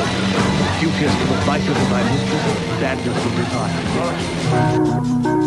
Duteous to the vitals of my mistress, standards will retire.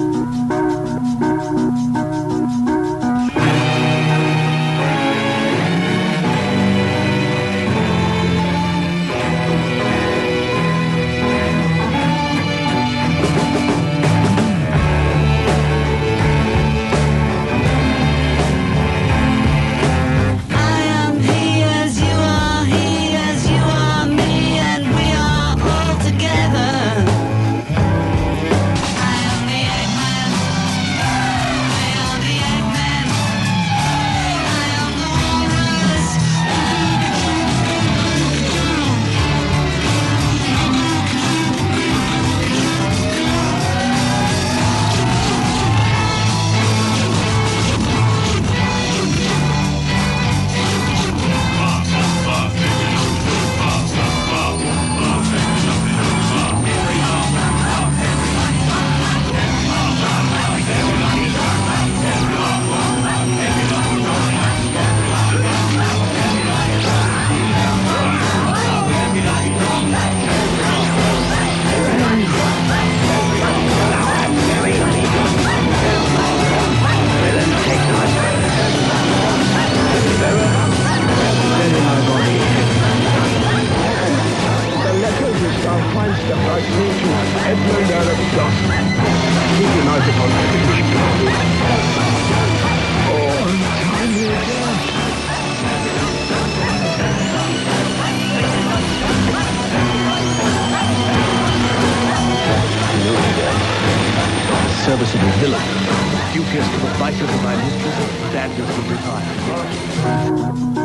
Serviceable villain. Duteous to the vitals of my mistress, standards will retire.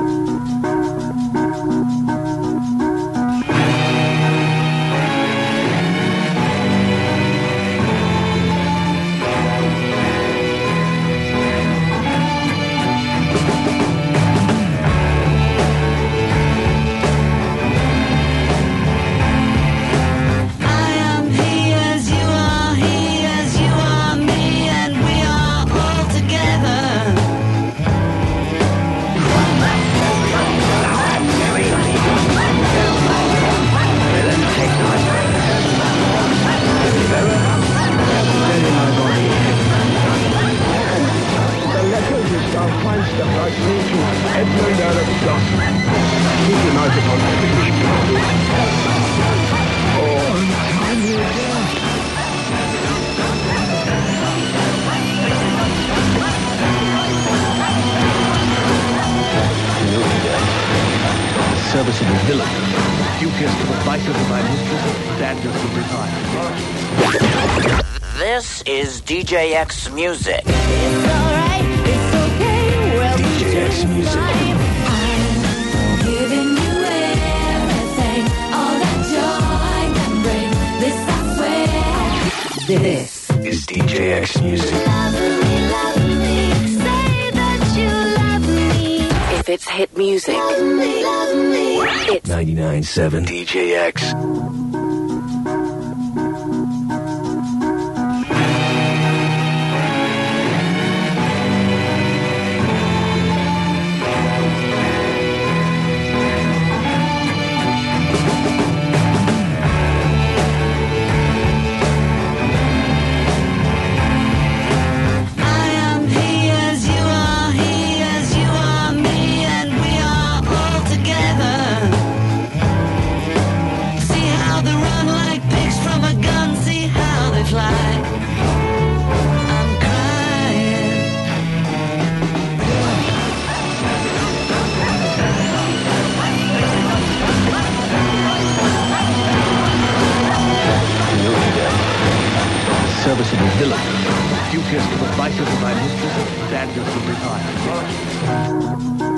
Serviceable villain. Duteous to the vitals of my mistress, standards will retire. This is DJX Music. It's alright, it's okay. Well, DJX Music. I'm giving you everything, all that joy can bring. This I swear. This is DJX Music. Love me, say that you love me. If it's hit music, Love me. it's 99.7 DJX. Serviceable villain. Duteous to the vitals of my mistress, standards will retire.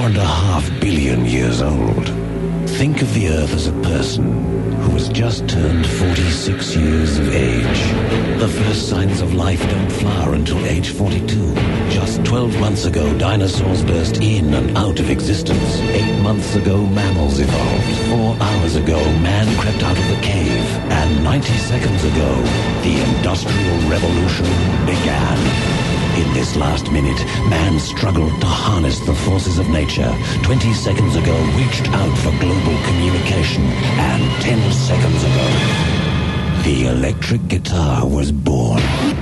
4.5 billion years old. Think of the Earth as a person who has just turned 46 years of age. The first signs of life don't flower until age 42. Just 12 months ago, dinosaurs burst in and out of existence. 8 months ago, mammals evolved. 4 hours ago, man crept out of the cave. And 90 seconds ago, the Industrial Revolution began. In this last minute, man struggled to harness the forces of nature. 20 seconds ago, reached out for global communication. And 10 seconds ago, the electric guitar was born.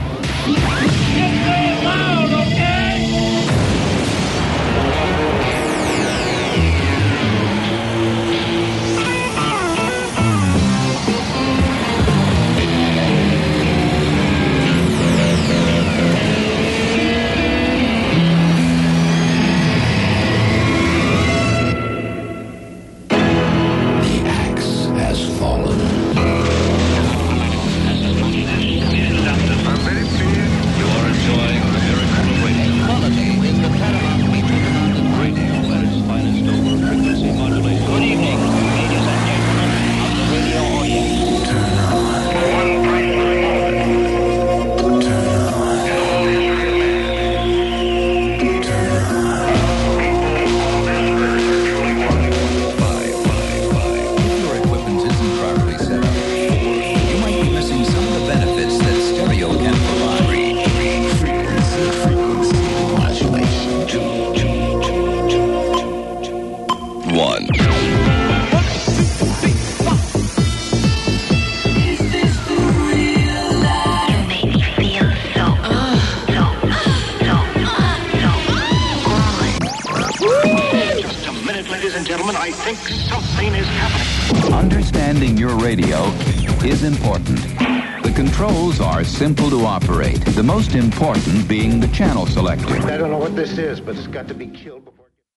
I think something is happening. Understanding your radio is important. The controls are simple to operate, the most important being the channel selector. I don't know what this is, but it's got to be killed.